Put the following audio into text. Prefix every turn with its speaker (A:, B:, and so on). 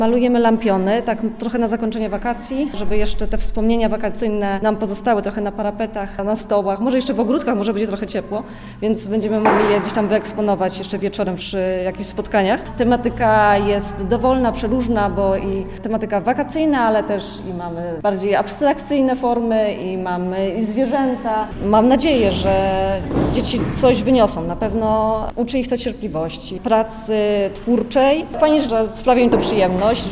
A: Malujemy lampiony, tak trochę na zakończenie wakacji, żeby jeszcze te wspomnienia wakacyjne nam pozostały trochę na parapetach, na stołach, może jeszcze w ogródkach, może będzie trochę ciepło, więc będziemy mogli je gdzieś tam wyeksponować jeszcze wieczorem przy jakichś spotkaniach. Tematyka jest dowolna, przeróżna, bo i tematyka wakacyjna, ale też i mamy bardziej abstrakcyjne formy i mamy i zwierzęta. Mam nadzieję, że dzieci coś wyniosą. Na pewno uczy ich to cierpliwości, pracy twórczej. Fajnie, że sprawia im to przyjemność.